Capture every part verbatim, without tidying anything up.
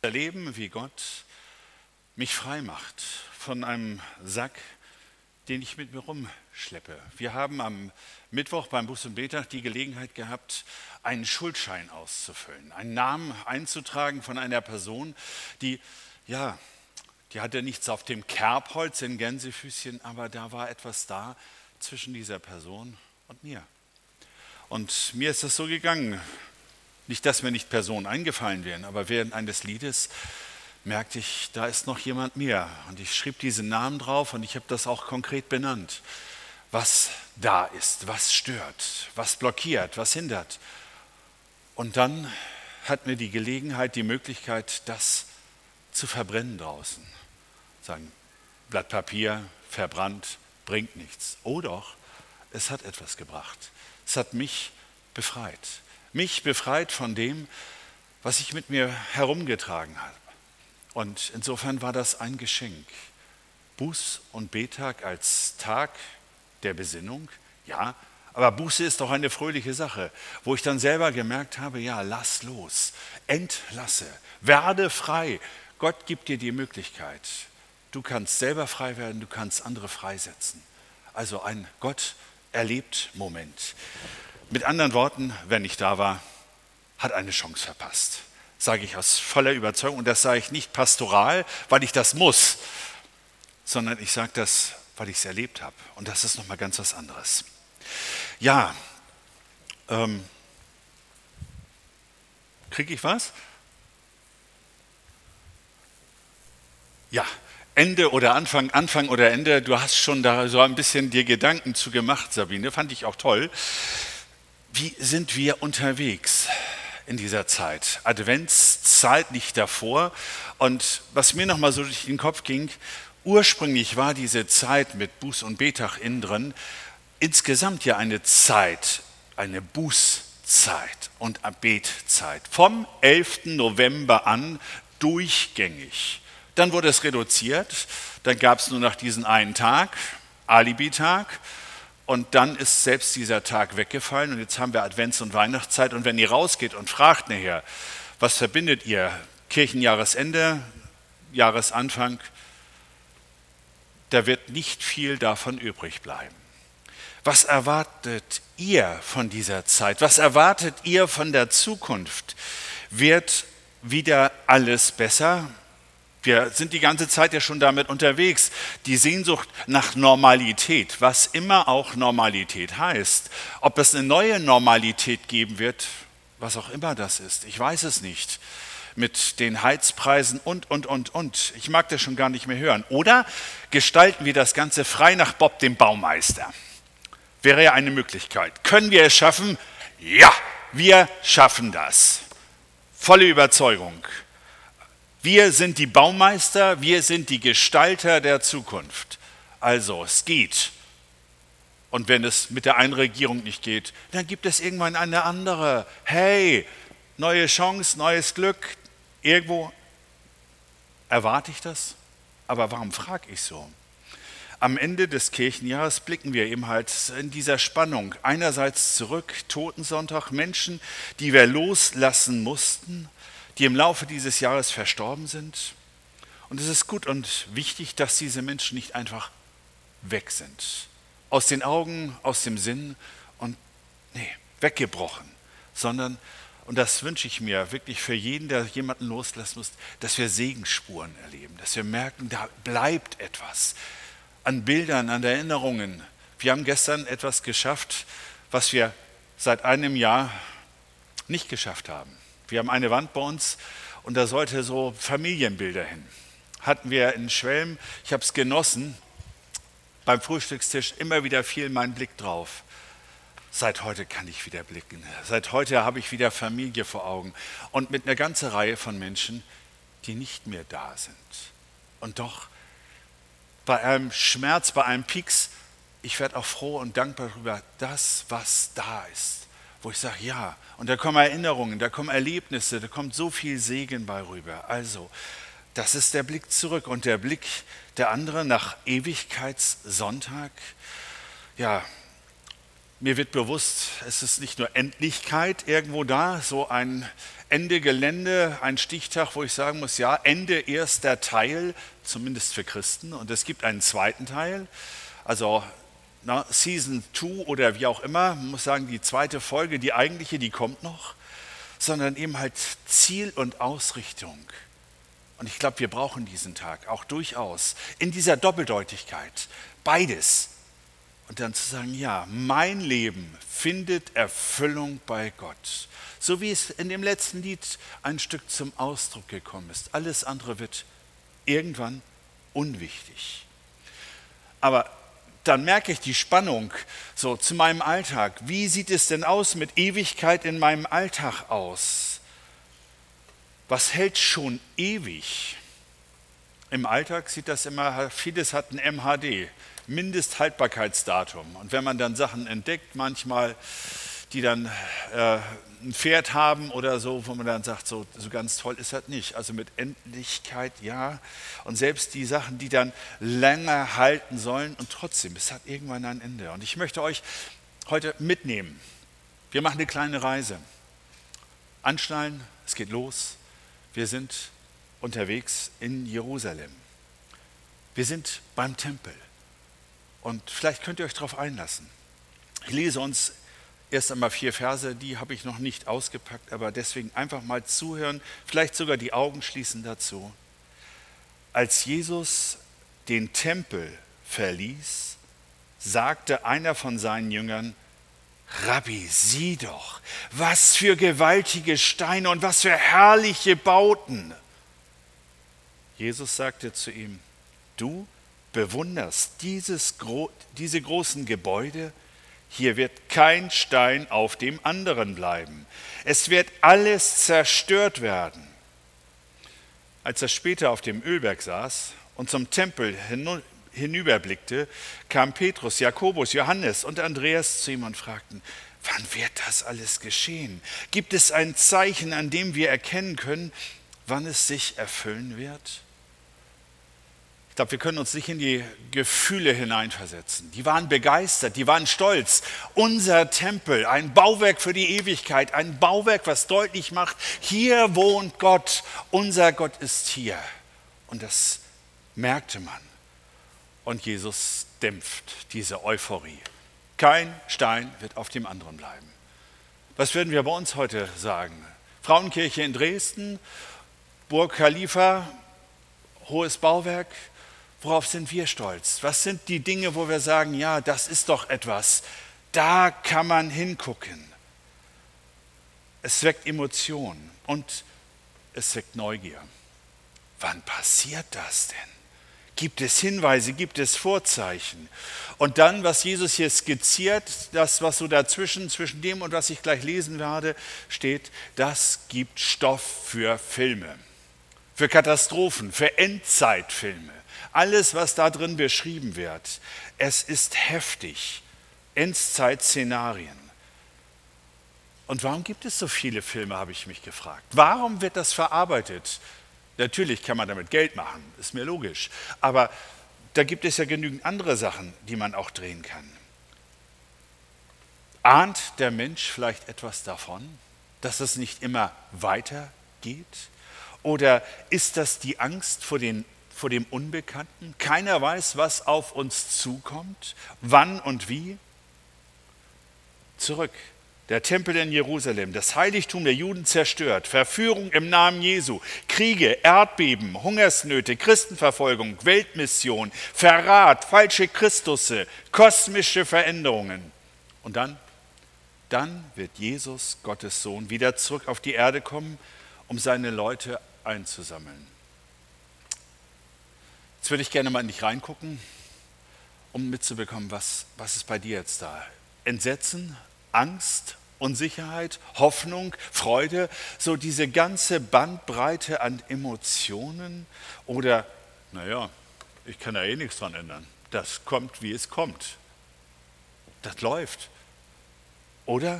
Erleben, wie Gott mich frei macht von einem Sack, den ich mit mir rumschleppe. Wir haben am Mittwoch beim Buß- und Betag die Gelegenheit gehabt, einen Schuldschein auszufüllen, einen Namen einzutragen von einer Person, die, ja, die hatte nichts auf dem Kerbholz in Gänsefüßchen, aber da war etwas da zwischen dieser Person und mir. Und mir ist das so gegangen, nicht, dass mir nicht Personen eingefallen wären, aber während eines Liedes merkte ich, da ist noch jemand mehr. Und ich schrieb diesen Namen drauf und ich habe das auch konkret benannt. Was da ist, was stört, was blockiert, was hindert. Und dann hat mir die Gelegenheit, die Möglichkeit, das zu verbrennen draußen. Sagen, Blatt Papier, verbrannt, bringt nichts. Oh doch, es hat etwas gebracht. Es hat mich befreit. Mich befreit von dem, was ich mit mir herumgetragen habe. Und insofern war das ein Geschenk. Buß- und Betag als Tag der Besinnung, ja, aber Buße ist doch eine fröhliche Sache, wo ich dann selber gemerkt habe, ja, lass los, entlasse, werde frei. Gott gibt dir die Möglichkeit. Du kannst selber frei werden, du kannst andere freisetzen. Also ein Gott erlebt Moment. Mit anderen Worten, wer nicht da war, hat eine Chance verpasst. Sage ich aus voller Überzeugung. Und das sage ich nicht pastoral, weil ich das muss, sondern ich sage das, weil ich es erlebt habe. Und das ist nochmal ganz was anderes. Ja, ähm, kriege ich was? Ja, Ende oder Anfang, Anfang oder Ende. Du hast schon da so ein bisschen dir Gedanken zu gemacht, Sabine. Fand ich auch toll. Wie sind wir unterwegs in dieser Zeit? Adventszeit nicht davor. Und was mir nochmal so durch den Kopf ging, ursprünglich war diese Zeit mit Buß- und Betag innen drin insgesamt ja eine Zeit, eine Bußzeit und Betzeit. Vom elften November an durchgängig. Dann wurde es reduziert, dann gab es nur noch diesen einen Tag, Alibi-Tag. Und dann ist selbst dieser Tag weggefallen und jetzt haben wir Advents- und Weihnachtszeit. Und wenn ihr rausgeht und fragt nachher, was verbindet ihr? Kirchenjahresende, Jahresanfang, da wird nicht viel davon übrig bleiben. Was erwartet ihr von dieser Zeit? Was erwartet ihr von der Zukunft? Wird wieder alles besser? Wir sind die ganze Zeit ja schon damit unterwegs. Die Sehnsucht nach Normalität, was immer auch Normalität heißt. Ob es eine neue Normalität geben wird, was auch immer das ist, ich weiß es nicht. Mit den Heizpreisen und, und, und, und. Ich mag das schon gar nicht mehr hören. Oder gestalten wir das Ganze frei nach Bob, dem Baumeister? Wäre ja eine Möglichkeit. Können wir es schaffen? Ja, wir schaffen das. Volle Überzeugung. Wir sind die Baumeister, wir sind die Gestalter der Zukunft. Also, es geht. Und wenn es mit der einen Regierung nicht geht, dann gibt es irgendwann eine andere. Hey, neue Chance, neues Glück. Irgendwo erwarte ich das. Aber warum frage ich so? Am Ende des Kirchenjahres blicken wir eben halt in dieser Spannung. Einerseits zurück, Totensonntag, Menschen, die wir loslassen mussten, die im Laufe dieses Jahres verstorben sind. Und es ist gut und wichtig, dass diese Menschen nicht einfach weg sind. Aus den Augen, aus dem Sinn und nee, weggebrochen. Sondern, und das wünsche ich mir wirklich für jeden, der jemanden loslassen muss, dass wir Segensspuren erleben. Dass wir merken, da bleibt etwas. An Bildern, an Erinnerungen. Wir haben gestern etwas geschafft, was wir seit einem Jahr nicht geschafft haben. Wir haben eine Wand bei uns und da sollte so Familienbilder hin. Hatten wir in Schwelm, ich habe es genossen, beim Frühstückstisch immer wieder fiel mein Blick drauf. Seit heute kann ich wieder blicken. Seit heute habe ich wieder Familie vor Augen. Und mit einer ganzen Reihe von Menschen, die nicht mehr da sind. Und doch, bei einem Schmerz, bei einem Pieks, ich werde auch froh und dankbar darüber, das, was da ist. Wo ich sage, ja, und da kommen Erinnerungen, da kommen Erlebnisse, da kommt so viel Segen bei rüber. Also, das ist der Blick zurück und der Blick der anderen nach Ewigkeitssonntag. Ja, mir wird bewusst, es ist nicht nur Endlichkeit irgendwo da, so ein Ende Gelände, ein Stichtag, wo ich sagen muss, ja, Ende erster Teil, zumindest für Christen. Und es gibt einen zweiten Teil, also na, Season zwei oder wie auch immer, man muss sagen, die zweite Folge, die eigentliche, die kommt noch, sondern eben halt Ziel und Ausrichtung. Und ich glaube, wir brauchen diesen Tag auch durchaus in dieser Doppeldeutigkeit, beides. Und dann zu sagen, ja, mein Leben findet Erfüllung bei Gott. So wie es in dem letzten Lied ein Stück zum Ausdruck gekommen ist. Alles andere wird irgendwann unwichtig. Aber dann merke ich die Spannung so zu meinem Alltag. Wie sieht es denn aus mit Ewigkeit in meinem Alltag aus? Was hält schon ewig? Im Alltag sieht das immer, vieles hat ein M H D, Mindesthaltbarkeitsdatum. Und wenn man dann Sachen entdeckt, manchmal, die dann äh, ein Pferd haben oder so, wo man dann sagt, so, so ganz toll ist das nicht. Also mit Endlichkeit, ja. Und selbst die Sachen, die dann länger halten sollen und trotzdem, es hat irgendwann ein Ende. Und ich möchte euch heute mitnehmen. Wir machen eine kleine Reise. Anschnallen, es geht los. Wir sind unterwegs in Jerusalem. Wir sind beim Tempel. Und vielleicht könnt ihr euch darauf einlassen. Ich lese uns erst einmal vier Verse, die habe ich noch nicht ausgepackt, aber deswegen einfach mal zuhören, vielleicht sogar die Augen schließen dazu. Als Jesus den Tempel verließ, sagte einer von seinen Jüngern, Rabbi, sieh doch, was für gewaltige Steine und was für herrliche Bauten. Jesus sagte zu ihm, du bewunderst dieses, diese großen Gebäude? Hier wird kein Stein auf dem anderen bleiben. Es wird alles zerstört werden. Als er später auf dem Ölberg saß und zum Tempel hinüberblickte, kamen Petrus, Jakobus, Johannes und Andreas zu ihm und fragten, wann wird das alles geschehen? Gibt es ein Zeichen, an dem wir erkennen können, wann es sich erfüllen wird? Ich glaube, wir können uns nicht in die Gefühle hineinversetzen. Die waren begeistert, die waren stolz. Unser Tempel, ein Bauwerk für die Ewigkeit, ein Bauwerk, was deutlich macht, hier wohnt Gott, unser Gott ist hier. Und das merkte man. Und Jesus dämpft diese Euphorie. Kein Stein wird auf dem anderen bleiben. Was würden wir bei uns heute sagen? Frauenkirche in Dresden, Burg Khalifa, hohes Bauwerk. Worauf sind wir stolz? Was sind die Dinge, wo wir sagen, ja, das ist doch etwas, da kann man hingucken. Es weckt Emotionen und es weckt Neugier. Wann passiert das denn? Gibt es Hinweise, gibt es Vorzeichen? Und dann, was Jesus hier skizziert, das, was so dazwischen, zwischen dem und was ich gleich lesen werde, steht, das gibt Stoff für Filme, für Katastrophen, für Endzeitfilme. Alles, was da drin beschrieben wird, es ist heftig. Endzeitszenarien. Und warum gibt es so viele Filme, habe ich mich gefragt. Warum wird das verarbeitet? Natürlich kann man damit Geld machen, ist mir logisch. Aber da gibt es ja genügend andere Sachen, die man auch drehen kann. Ahnt der Mensch vielleicht etwas davon, dass es nicht immer weitergeht? Oder ist das die Angst vor, den, vor dem Unbekannten? Keiner weiß, was auf uns zukommt, wann und wie. Zurück. Der Tempel in Jerusalem, das Heiligtum der Juden zerstört, Verführung im Namen Jesu, Kriege, Erdbeben, Hungersnöte, Christenverfolgung, Weltmission, Verrat, falsche Christusse, kosmische Veränderungen. Und dann, dann wird Jesus, Gottes Sohn, wieder zurück auf die Erde kommen, um seine Leute einzusammeln. Jetzt würde ich gerne mal in dich reingucken, um mitzubekommen, was, was ist bei dir jetzt da? Entsetzen? Angst, Unsicherheit, Hoffnung, Freude, so diese ganze Bandbreite an Emotionen oder, naja, ich kann da eh nichts dran ändern. Das kommt, wie es kommt. Das läuft. Oder?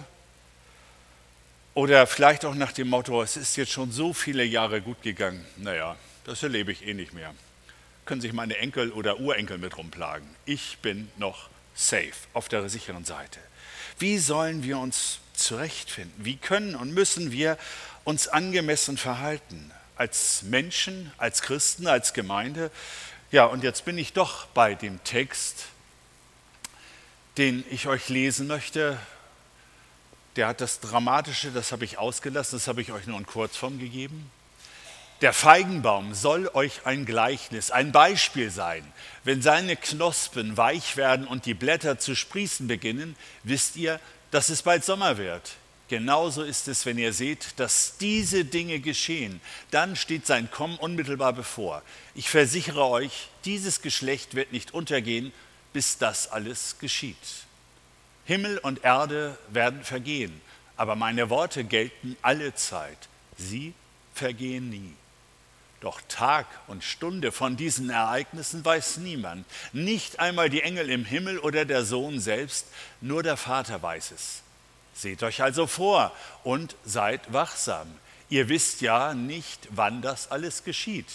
Oder vielleicht auch nach dem Motto, es ist jetzt schon so viele Jahre gut gegangen. Naja, das erlebe ich eh nicht mehr. Können sich meine Enkel oder Urenkel mit rumplagen. Ich bin noch safe, auf der sicheren Seite. Wie sollen wir uns zurechtfinden? Wie können und müssen wir uns angemessen verhalten? Als Menschen, als Christen, als Gemeinde? Ja, und jetzt bin ich doch bei dem Text, den ich euch lesen möchte. Der hat das Dramatische, das habe ich ausgelassen, das habe ich euch nur in Kurzform gegeben. Der Feigenbaum soll euch ein Gleichnis, ein Beispiel sein. Wenn seine Knospen weich werden und die Blätter zu sprießen beginnen, wisst ihr, dass es bald Sommer wird. Genauso ist es, wenn ihr seht, dass diese Dinge geschehen. Dann steht sein Kommen unmittelbar bevor. Ich versichere euch, dieses Geschlecht wird nicht untergehen, bis das alles geschieht. Himmel und Erde werden vergehen, aber meine Worte gelten alle Zeit. Sie vergehen nie. Doch Tag und Stunde von diesen Ereignissen weiß niemand. Nicht einmal die Engel im Himmel oder der Sohn selbst, nur der Vater weiß es. Seht euch also vor und seid wachsam. Ihr wisst ja nicht, wann das alles geschieht.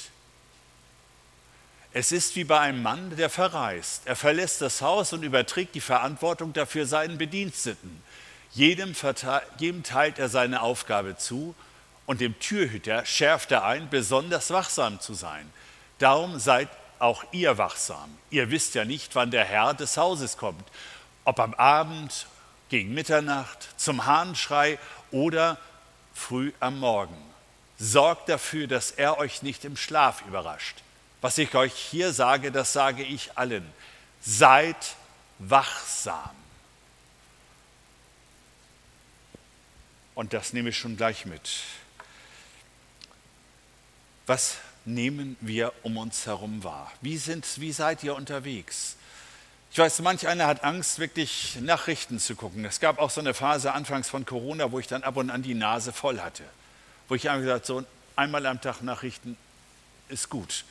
Es ist wie bei einem Mann, der verreist. Er verlässt das Haus und überträgt die Verantwortung dafür seinen Bediensteten. Jedem, jedem teilt er seine Aufgabe zu und dem Türhüter schärft er ein, besonders wachsam zu sein. Darum seid auch ihr wachsam. Ihr wisst ja nicht, wann der Herr des Hauses kommt, ob am Abend, gegen Mitternacht, zum Hahnschrei oder früh am Morgen. Sorgt dafür, dass er euch nicht im Schlaf überrascht. Was ich euch hier sage, das sage ich allen. Seid wachsam. Und das nehme ich schon gleich mit. Was nehmen wir um uns herum wahr? Wie, sind, wie seid ihr unterwegs? Ich weiß, manch einer hat Angst, wirklich Nachrichten zu gucken. Es gab auch so eine Phase anfangs von Corona, wo ich dann ab und an die Nase voll hatte. Wo ich einfach gesagt habe, so einmal am Tag Nachrichten ist gut.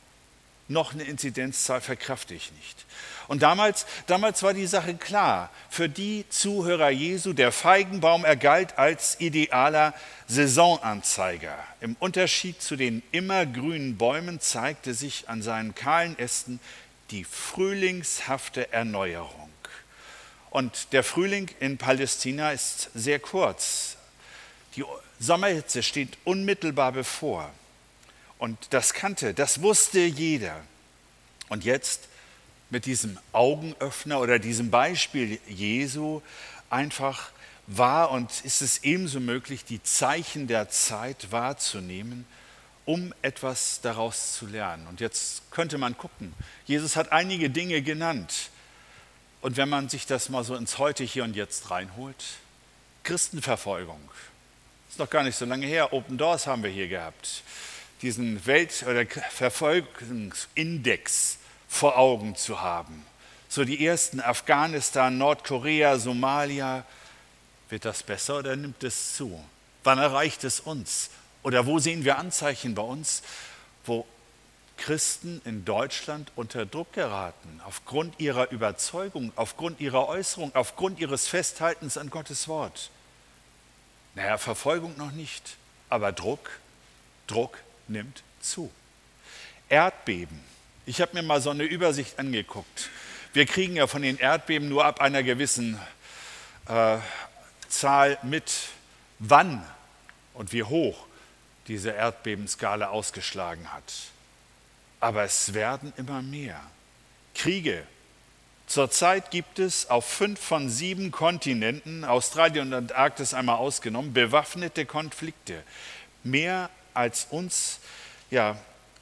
Noch eine Inzidenzzahl verkrafte ich nicht. Und damals, damals war die Sache klar. Für die Zuhörer Jesu, der Feigenbaum, er galt als idealer Saisonanzeiger. Im Unterschied zu den immergrünen Bäumen zeigte sich an seinen kahlen Ästen die frühlingshafte Erneuerung. Und der Frühling in Palästina ist sehr kurz. Die Sommerhitze steht unmittelbar bevor. Und das kannte, das wusste jeder. Und jetzt mit diesem Augenöffner oder diesem Beispiel Jesu einfach war und ist es ebenso möglich, die Zeichen der Zeit wahrzunehmen, um etwas daraus zu lernen. Und jetzt könnte man gucken. Jesus hat einige Dinge genannt. Und wenn man sich das mal so ins Heute, Hier und Jetzt reinholt, Christenverfolgung, ist noch gar nicht so lange her, Open Doors haben wir hier gehabt. Diesen Welt- oder Verfolgungsindex vor Augen zu haben. So die ersten Afghanistan, Nordkorea, Somalia. Wird das besser oder nimmt es zu? Wann erreicht es uns? Oder wo sehen wir Anzeichen bei uns, wo Christen in Deutschland unter Druck geraten, aufgrund ihrer Überzeugung, aufgrund ihrer Äußerung, aufgrund ihres Festhaltens an Gottes Wort? Naja, Verfolgung noch nicht, aber Druck, Druck nimmt zu. Erdbeben. Ich habe mir mal so eine Übersicht angeguckt. Wir kriegen ja von den Erdbeben nur ab einer gewissen äh, Zahl mit, wann und wie hoch diese Erdbebenskala ausgeschlagen hat. Aber es werden immer mehr. Kriege. Zurzeit gibt es auf fünf von sieben Kontinenten, Australien und Antarktis einmal ausgenommen, bewaffnete Konflikte. Mehr als uns ja,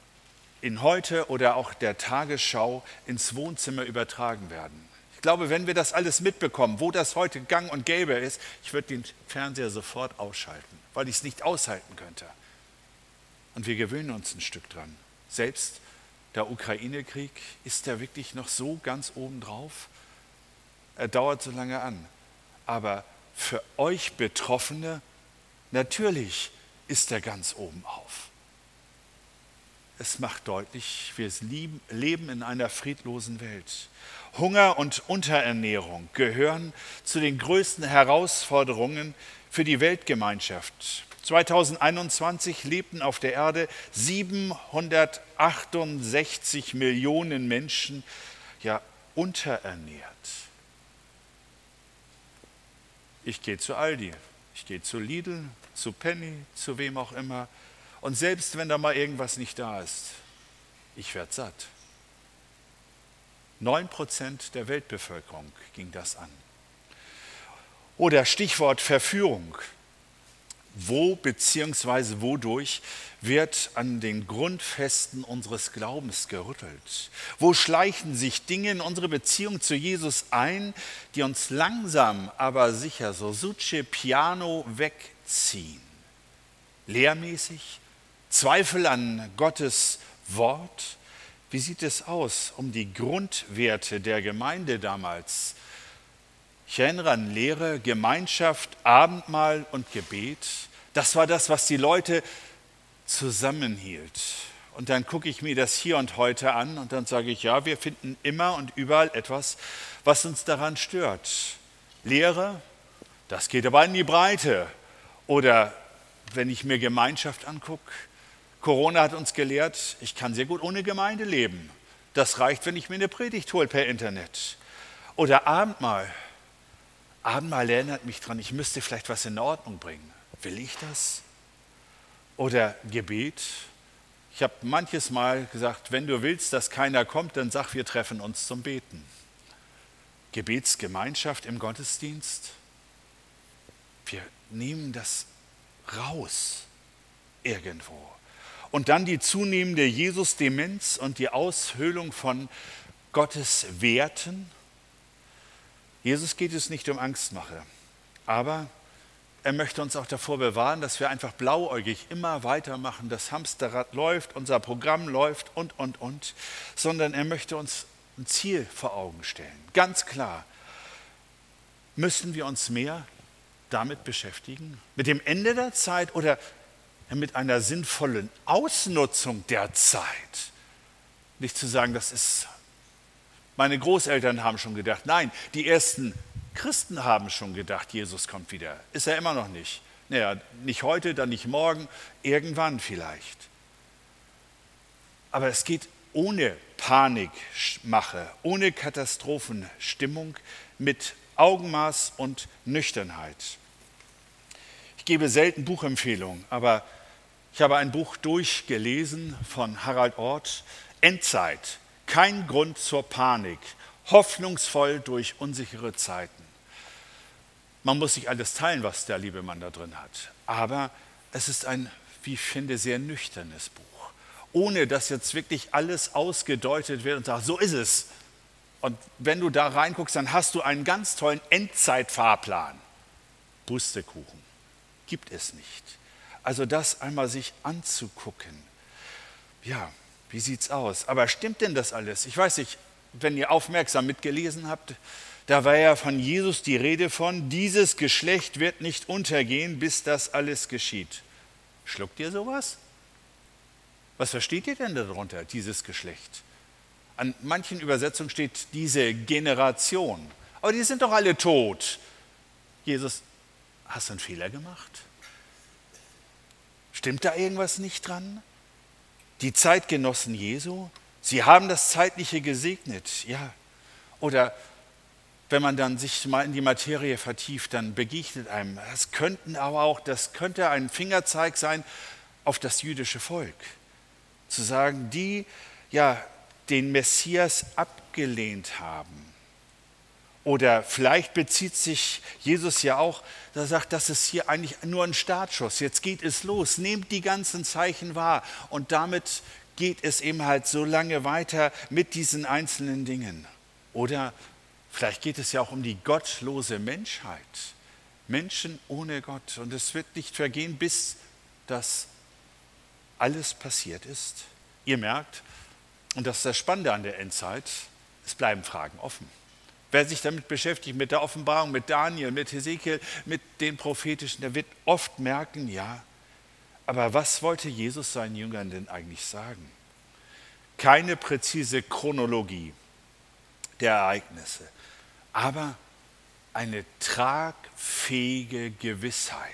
in heute oder auch der Tagesschau ins Wohnzimmer übertragen werden. Ich glaube, wenn wir das alles mitbekommen, wo das heute gang und gäbe ist, ich würde den Fernseher sofort ausschalten, weil ich es nicht aushalten könnte. Und wir gewöhnen uns ein Stück dran. Selbst der Ukraine-Krieg, ist der wirklich noch so ganz oben drauf? Er dauert so lange an. Aber für euch Betroffene, natürlich ist er ganz oben auf. Es macht deutlich, wir leben in einer friedlosen Welt. Hunger und Unterernährung gehören zu den größten Herausforderungen für die Weltgemeinschaft. zweitausendeinundzwanzig lebten auf der Erde siebenhundertachtundsechzig Millionen Menschen ja, unterernährt. Ich gehe zu Aldi, ich gehe zu Lidl, zu Penny, zu wem auch immer. Und selbst wenn da mal irgendwas nicht da ist, ich werde satt. Neun Prozent der Weltbevölkerung ging das an. Oder Stichwort Verführung. Wo bzw. wodurch wird an den Grundfesten unseres Glaubens gerüttelt? Wo schleichen sich Dinge in unsere Beziehung zu Jesus ein, die uns langsam, aber sicher so suce piano wegziehen? Lehrmäßig? Zweifel an Gottes Wort? Wie sieht es aus um die Grundwerte der Gemeinde damals? Ich erinnere an Lehre, Gemeinschaft, Abendmahl und Gebet. Das war das, was die Leute zusammenhielt. Und dann gucke ich mir das hier und heute an und dann sage ich, ja, wir finden immer und überall etwas, was uns daran stört. Lehre, das geht aber in die Breite. Oder wenn ich mir Gemeinschaft angucke, Corona hat uns gelehrt, ich kann sehr gut ohne Gemeinde leben. Das reicht, wenn ich mir eine Predigt hole per Internet. Oder Abendmahl. Abendmahl erinnert mich dran, ich müsste vielleicht was in Ordnung bringen. Will ich das? Oder Gebet. Ich habe manches Mal gesagt, wenn du willst, dass keiner kommt, dann sag, wir treffen uns zum Beten. Gebetsgemeinschaft im Gottesdienst. Wir nehmen das raus irgendwo. Und dann die zunehmende Jesus-Demenz und die Aushöhlung von Gottes Werten. Jesus geht es nicht um Angstmache, aber er möchte uns auch davor bewahren, dass wir einfach blauäugig immer weitermachen, das Hamsterrad läuft, unser Programm läuft und, und, und, sondern er möchte uns ein Ziel vor Augen stellen. Ganz klar, müssen wir uns mehr damit beschäftigen, mit dem Ende der Zeit oder mit einer sinnvollen Ausnutzung der Zeit. Nicht zu sagen, das ist, meine Großeltern haben schon gedacht, nein, die ersten Christen haben schon gedacht, Jesus kommt wieder. Ist er immer noch nicht. Naja, nicht heute, dann nicht morgen, irgendwann vielleicht. Aber es geht ohne Panikmache, ohne Katastrophenstimmung, mit Augenmaß und Nüchternheit. Ich gebe selten Buchempfehlungen, aber ich habe ein Buch durchgelesen von Harald Orth, Endzeit, kein Grund zur Panik, hoffnungsvoll durch unsichere Zeiten. Man muss sich alles teilen, was der liebe Mann da drin hat, aber es ist ein, wie ich finde, sehr nüchternes Buch, ohne dass jetzt wirklich alles ausgedeutet wird und sagt, so ist es. Und wenn du da reinguckst, dann hast du einen ganz tollen Endzeitfahrplan. Pustekuchen, gibt es nicht. Also das einmal sich anzugucken. Ja, wie sieht's aus? Aber stimmt denn das alles? Ich weiß nicht, wenn ihr aufmerksam mitgelesen habt, da war ja von Jesus die Rede von, dieses Geschlecht wird nicht untergehen, bis das alles geschieht. Schluckt ihr sowas? Was versteht ihr denn darunter, dieses Geschlecht? An manchen Übersetzungen steht diese Generation. Aber die sind doch alle tot. Jesus, hast du einen Fehler gemacht? Stimmt da irgendwas nicht dran? Die Zeitgenossen Jesu, sie haben das Zeitliche gesegnet, ja. Oder wenn man dann sich mal in die Materie vertieft, dann begegnet einem, das könnten aber auch, das könnte ein Fingerzeig sein auf das jüdische Volk. Zu sagen, die ja den Messias abgelehnt haben. Oder vielleicht bezieht sich Jesus ja auch, da sagt, das ist hier eigentlich nur ein Startschuss. Jetzt geht es los. Nehmt die ganzen Zeichen wahr. Und damit geht es eben halt so lange weiter mit diesen einzelnen Dingen. Oder vielleicht geht es ja auch um die gottlose Menschheit. Menschen ohne Gott. Und es wird nicht vergehen, bis das alles passiert ist. Ihr merkt, und das ist das Spannende an der Endzeit, es bleiben Fragen offen. Wer sich damit beschäftigt, mit der Offenbarung, mit Daniel, mit Hesekiel, mit den Prophetischen, der wird oft merken, ja, aber was wollte Jesus seinen Jüngern denn eigentlich sagen? Keine präzise Chronologie der Ereignisse, aber eine tragfähige Gewissheit.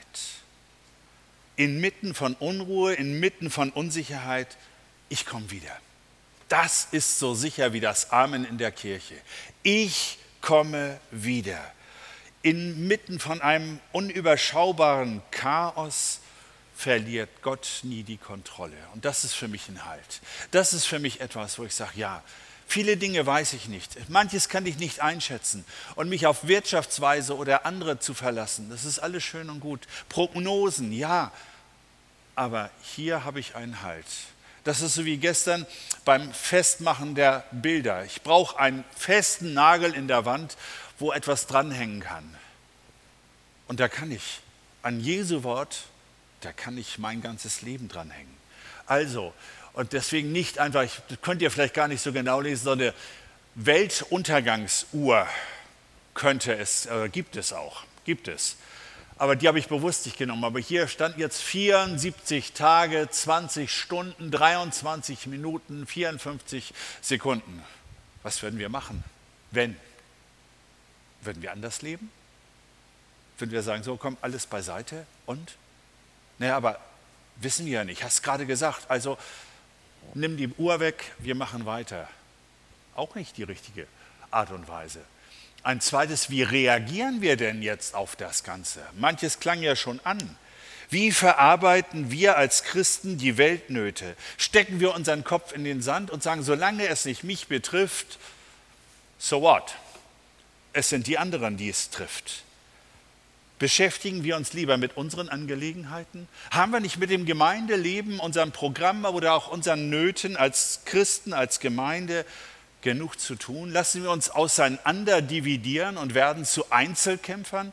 Inmitten von Unruhe, inmitten von Unsicherheit, ich komme wieder. Das ist so sicher wie das Amen in der Kirche. Ich komme wieder. inmitten von einem unüberschaubaren Chaos verliert Gott nie die Kontrolle. Und das ist für mich ein Halt. Das ist für mich etwas, wo ich sage, ja, viele Dinge weiß ich nicht. Manches kann ich nicht einschätzen. Und mich auf Wirtschaftsweise oder andere zu verlassen, das ist alles schön und gut. Prognosen, ja. Aber hier habe ich einen Halt. Das ist so wie gestern beim Festmachen der Bilder. Ich brauche einen festen Nagel in der Wand, wo etwas dranhängen kann. Und da kann ich an Jesu Wort, da kann ich mein ganzes Leben dranhängen. Also, und deswegen nicht einfach, ich, das könnt ihr vielleicht gar nicht so genau lesen, sondern Weltuntergangsuhr könnte es, äh, gibt es auch, gibt es. Aber die habe ich bewusst nicht genommen. Aber hier stand jetzt vierundsiebzig Tage, zwanzig Stunden, dreiundzwanzig Minuten, vierundfünfzig Sekunden. Was würden wir machen, wenn? Würden wir anders leben? Würden wir sagen, so komm, alles beiseite und? Naja, aber wissen wir ja nicht. Hast gerade gesagt, also nimm die Uhr weg, wir machen weiter. Auch nicht die richtige Art und Weise. Ein zweites, wie reagieren wir denn jetzt auf das Ganze? Manches klang ja schon an. Wie verarbeiten wir als Christen die Weltnöte? Stecken wir unseren Kopf in den Sand und sagen, solange es nicht mich betrifft, so what? Es sind die anderen, die es trifft. Beschäftigen wir uns lieber mit unseren Angelegenheiten? Haben wir nicht mit dem Gemeindeleben, unserem Programm oder auch unseren Nöten als Christen, als Gemeinde genug zu tun? Lassen wir uns auseinander dividieren und werden zu Einzelkämpfern?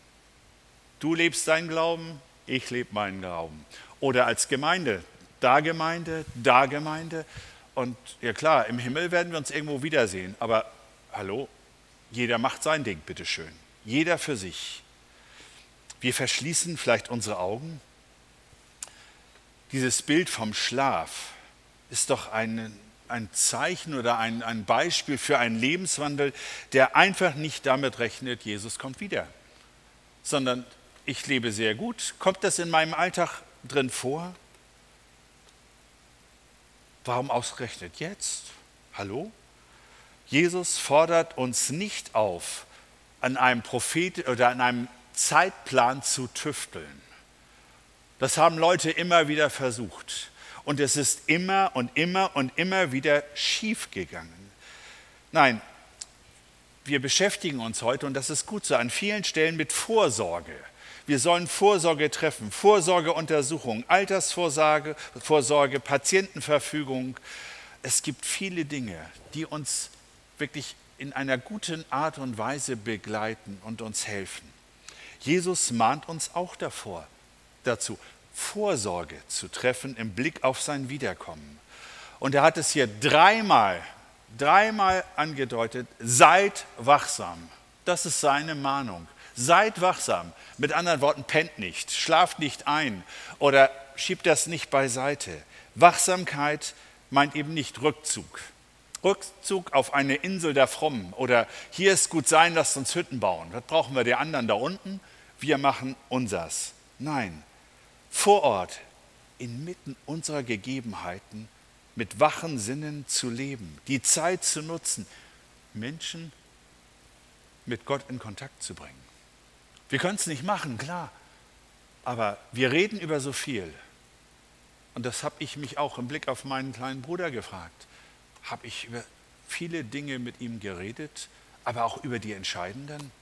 Du lebst deinen Glauben, ich lebe meinen Glauben. Oder als Gemeinde, da Gemeinde, da Gemeinde. Und ja klar, im Himmel werden wir uns irgendwo wiedersehen. Aber hallo, jeder macht sein Ding, bitteschön. Jeder für sich. Wir verschließen vielleicht unsere Augen. Dieses Bild vom Schlaf ist doch ein, ein Zeichen oder ein, ein Beispiel für einen Lebenswandel, der einfach nicht damit rechnet, Jesus kommt wieder. Sondern ich lebe sehr gut. Kommt das in meinem Alltag drin vor? Warum ausgerechnet jetzt? Hallo? Jesus fordert uns nicht auf, an einem Prophet oder an einem Zeitplan zu tüfteln. Das haben Leute immer wieder versucht. Und es ist immer und immer und immer wieder schief gegangen. Nein, wir beschäftigen uns heute, und das ist gut so, an vielen Stellen mit Vorsorge. Wir sollen Vorsorge treffen, Vorsorgeuntersuchungen, Altersvorsorge, Vorsorge, Patientenverfügung. Es gibt viele Dinge, die uns wirklich in einer guten Art und Weise begleiten und uns helfen. Jesus mahnt uns auch davor, dazu, Vorsorge zu treffen im Blick auf sein Wiederkommen. Und er hat es hier dreimal, dreimal angedeutet, seid wachsam. Das ist seine Mahnung. Seid wachsam. Mit anderen Worten, pennt nicht, schlaft nicht ein oder schiebt das nicht beiseite. Wachsamkeit meint eben nicht Rückzug. Rückzug auf eine Insel der Frommen oder hier ist gut sein, lasst uns Hütten bauen. Das brauchen wir die anderen da unten, wir machen unsers. Nein, vor Ort, inmitten unserer Gegebenheiten, mit wachen Sinnen zu leben, die Zeit zu nutzen, Menschen mit Gott in Kontakt zu bringen. Wir können es nicht machen, klar, aber wir reden über so viel. Und das habe ich mich auch im Blick auf meinen kleinen Bruder gefragt. Habe ich über viele Dinge mit ihm geredet, aber auch über die entscheidenden?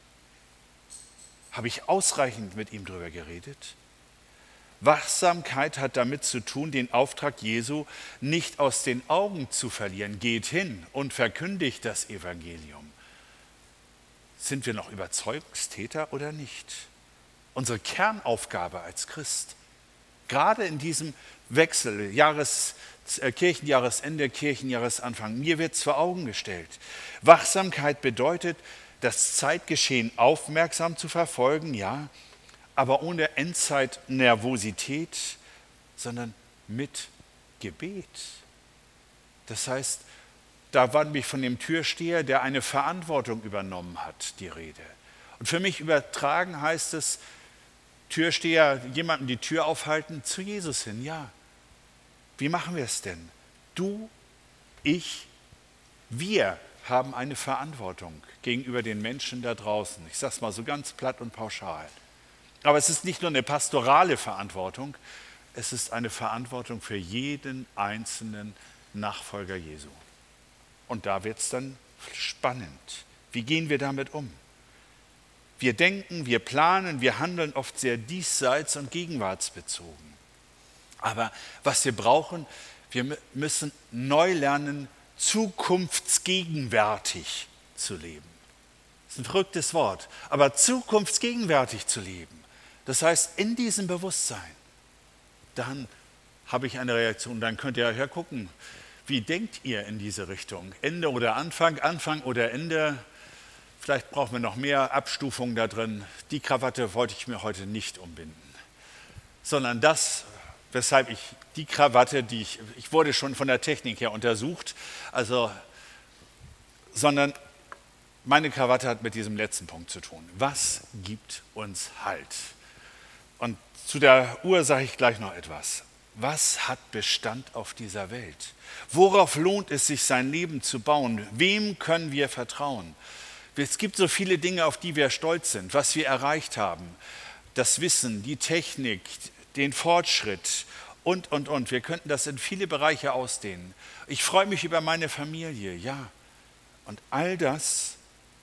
Habe ich ausreichend mit ihm darüber geredet? Wachsamkeit hat damit zu tun, den Auftrag Jesu nicht aus den Augen zu verlieren. Geht hin und verkündigt das Evangelium. Sind wir noch Überzeugungstäter oder nicht? Unsere Kernaufgabe als Christ, gerade in diesem Wechsel, Jahres, äh, Kirchenjahresende, Kirchenjahresanfang, mir wird es vor Augen gestellt. Wachsamkeit bedeutet, das Zeitgeschehen aufmerksam zu verfolgen, ja, aber ohne Endzeitnervosität, sondern mit Gebet. Das heißt, da war nämlich von dem Türsteher, der eine Verantwortung übernommen hat, die Rede. Und für mich übertragen heißt es, Türsteher, jemandem die Tür aufhalten, zu Jesus hin, ja. Wie machen wir es denn? Du, ich, wir haben eine Verantwortung gegenüber den Menschen da draußen. Ich sage es mal so ganz platt und pauschal. Aber es ist nicht nur eine pastorale Verantwortung, es ist eine Verantwortung für jeden einzelnen Nachfolger Jesu. Und da wird es dann spannend. Wie gehen wir damit um? Wir denken, wir planen, wir handeln oft sehr diesseits- und gegenwartsbezogen. Aber was wir brauchen, wir müssen neu lernen, zukunftsgegenwärtig zu leben. Das ist ein verrücktes Wort, aber zukunftsgegenwärtig zu leben. Das heißt, in diesem Bewusstsein, dann habe ich eine Reaktion, dann könnt ihr ja gucken, wie denkt ihr in diese Richtung? Ende oder Anfang, Anfang oder Ende? Vielleicht brauchen wir noch mehr Abstufungen da drin. Die Krawatte wollte ich mir heute nicht umbinden, sondern das, weshalb ich die Krawatte, die ich, ich wurde schon von der Technik her untersucht, also, sondern meine Krawatte hat mit diesem letzten Punkt zu tun. Was gibt uns Halt? Und zu der Uhr sage ich gleich noch etwas. Was hat Bestand auf dieser Welt? Worauf lohnt es sich, sein Leben zu bauen? Wem können wir vertrauen? Es gibt so viele Dinge, auf die wir stolz sind, was wir erreicht haben. Das Wissen, die Technik, den Fortschritt und, und, und. Wir könnten das in viele Bereiche ausdehnen. Ich freue mich über meine Familie, ja. Und all das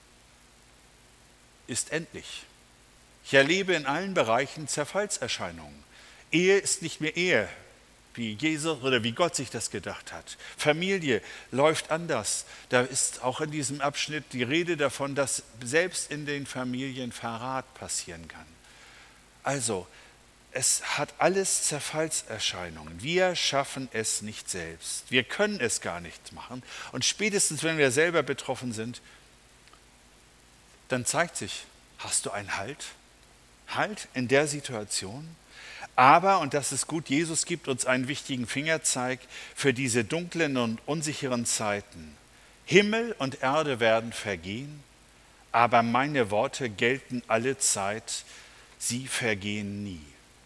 ist endlich. Ich erlebe in allen Bereichen Zerfallserscheinungen. Ehe ist nicht mehr Ehe, wie Jesus oder wie Gott sich das gedacht hat. Familie läuft anders. Da ist auch in diesem Abschnitt die Rede davon, dass selbst in den Familien Verrat passieren kann. Also, es hat alles Zerfallserscheinungen. Wir schaffen es nicht selbst. Wir können es gar nicht machen. Und spätestens, wenn wir selber betroffen sind, dann zeigt sich, hast du einen Halt? Halt in der Situation? Aber, und das ist gut, Jesus gibt uns einen wichtigen Fingerzeig für diese dunklen und unsicheren Zeiten. Himmel und Erde werden vergehen, aber meine Worte gelten alle Zeit, sie vergehen nie.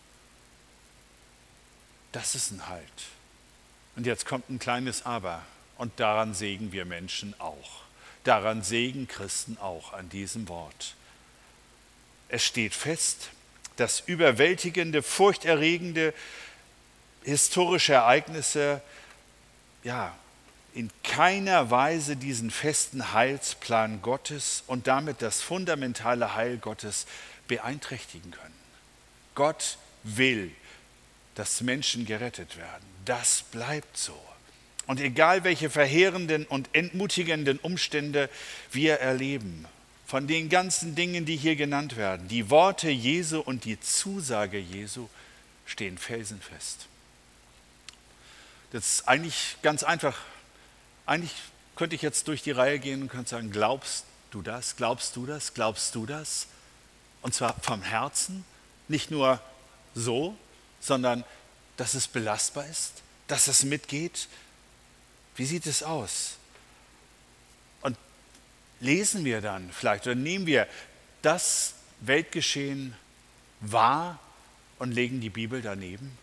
Das ist ein Halt. Und jetzt kommt ein kleines Aber. Und daran sägen wir Menschen auch. Daran sägen Christen auch an diesem Wort. Es steht fest, dass überwältigende, furchterregende historische Ereignisse ja, in keiner Weise diesen festen Heilsplan Gottes und damit das fundamentale Heil Gottes beeinträchtigen können. Gott will, dass Menschen gerettet werden. Das bleibt so. Und egal welche verheerenden und entmutigenden Umstände wir erleben, von den ganzen Dingen, die hier genannt werden, die Worte Jesu und die Zusage Jesu stehen felsenfest. Das ist eigentlich ganz einfach. Eigentlich könnte ich jetzt durch die Reihe gehen und könnte sagen, glaubst du das, glaubst du das, glaubst du das? Und zwar vom Herzen, nicht nur so, sondern dass es belastbar ist, dass es mitgeht. Wie sieht es aus? Und lesen wir dann vielleicht oder nehmen wir das Weltgeschehen wahr und legen die Bibel daneben?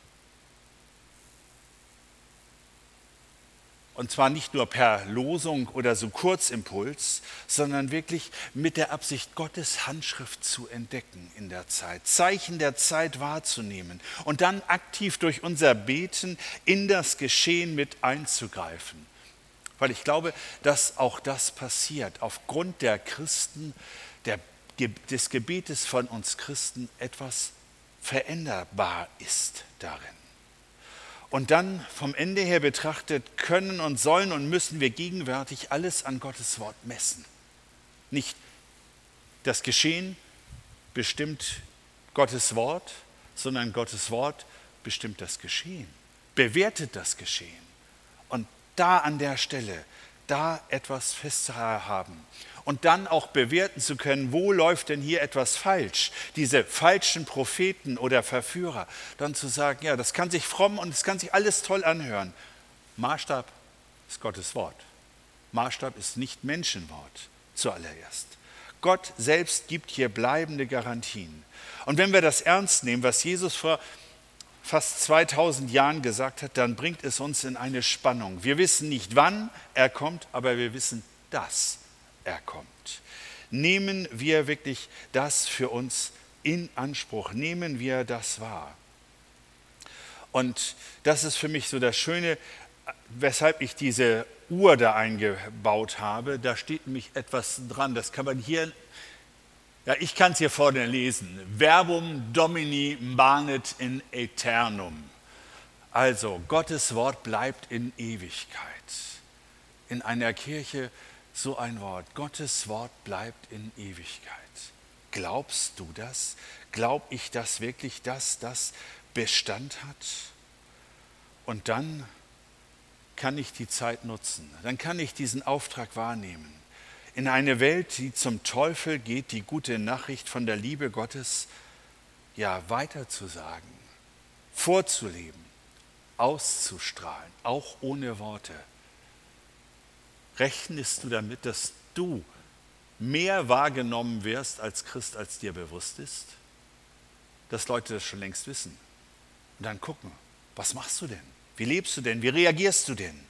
Und zwar nicht nur per Losung oder so Kurzimpuls, sondern wirklich mit der Absicht, Gottes Handschrift zu entdecken in der Zeit, Zeichen der Zeit wahrzunehmen und dann aktiv durch unser Beten in das Geschehen mit einzugreifen. Weil ich glaube, dass auch das passiert, aufgrund der Christen, der, des Gebetes von uns Christen etwas veränderbar ist darin. Und dann vom Ende her betrachtet können und sollen und müssen wir gegenwärtig alles an Gottes Wort messen. Nicht das Geschehen bestimmt Gottes Wort, sondern Gottes Wort bestimmt das Geschehen, bewertet das Geschehen. Und da an der Stelle, da etwas festzuhaben und dann auch bewerten zu können, wo läuft denn hier etwas falsch, diese falschen Propheten oder Verführer, dann zu sagen, ja, das kann sich fromm und es kann sich alles toll anhören. Maßstab ist Gottes Wort. Maßstab ist nicht Menschenwort zuallererst. Gott selbst gibt hier bleibende Garantien. Und wenn wir das ernst nehmen, was Jesus vor fast zweitausend Jahren gesagt hat, dann bringt es uns in eine Spannung. Wir wissen nicht, wann er kommt, aber wir wissen, dass er kommt. Nehmen wir wirklich das für uns in Anspruch, nehmen wir das wahr. Und das ist für mich so das Schöne, weshalb ich diese Uhr da eingebaut habe. Da steht nämlich etwas dran, das kann man hier, ja, ich kann es hier vorne lesen. Verbum Domini manet in aeternum. Also, Gottes Wort bleibt in Ewigkeit. In einer Kirche so ein Wort. Gottes Wort bleibt in Ewigkeit. Glaubst du das? Glaub ich das wirklich, dass das Bestand hat? Und dann kann ich die Zeit nutzen. Dann kann ich diesen Auftrag wahrnehmen. In eine Welt, die zum Teufel geht, die gute Nachricht von der Liebe Gottes ja weiterzusagen, vorzuleben, auszustrahlen, auch ohne Worte. Rechnest du damit, dass du mehr wahrgenommen wirst als Christ, als dir bewusst ist? Dass Leute das schon längst wissen. Und dann gucken, was machst du denn? Wie lebst du denn? Wie reagierst du denn?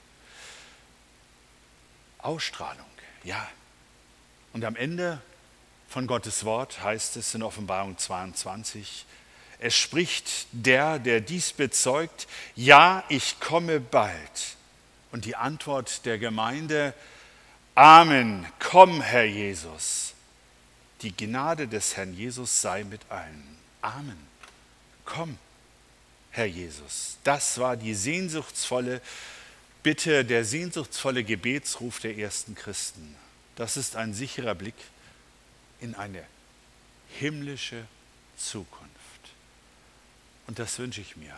Ausstrahlung, ja. Und am Ende von Gottes Wort heißt es in Offenbarung zweiundzwanzig, es spricht der, der dies bezeugt, ja, ich komme bald. Und die Antwort der Gemeinde, Amen, komm, Herr Jesus. Die Gnade des Herrn Jesus sei mit allen. Amen, komm, Herr Jesus. Das war die sehnsuchtsvolle Bitte, der sehnsuchtsvolle Gebetsruf der ersten Christen. Das ist ein sicherer Blick in eine himmlische Zukunft. Und das wünsche ich mir.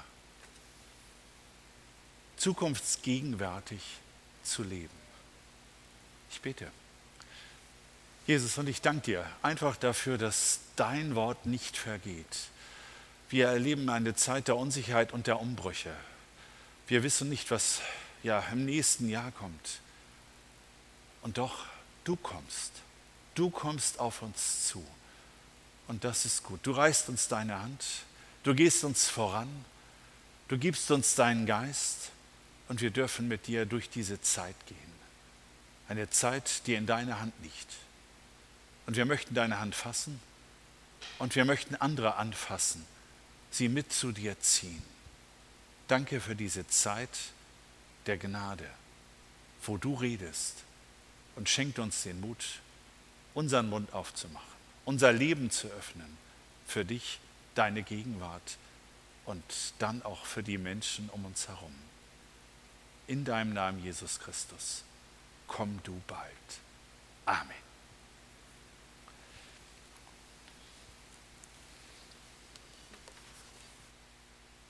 Zukunftsgegenwärtig zu leben. Ich bete. Jesus, und ich danke dir einfach dafür, dass dein Wort nicht vergeht. Wir erleben eine Zeit der Unsicherheit und der Umbrüche. Wir wissen nicht, was ja, im nächsten Jahr kommt. Und doch, du kommst. Du kommst auf uns zu. Und das ist gut. Du reichst uns deine Hand. Du gehst uns voran. Du gibst uns deinen Geist. Und wir dürfen mit dir durch diese Zeit gehen. Eine Zeit, die in deiner Hand liegt. Und wir möchten deine Hand fassen. Und wir möchten andere anfassen, sie mit zu dir ziehen. Danke für diese Zeit der Gnade, wo du redest, und schenkt uns den Mut, unseren Mund aufzumachen, unser Leben zu öffnen für dich, deine Gegenwart und dann auch für die Menschen um uns herum. In deinem Namen, Jesus Christus, komm du bald. Amen.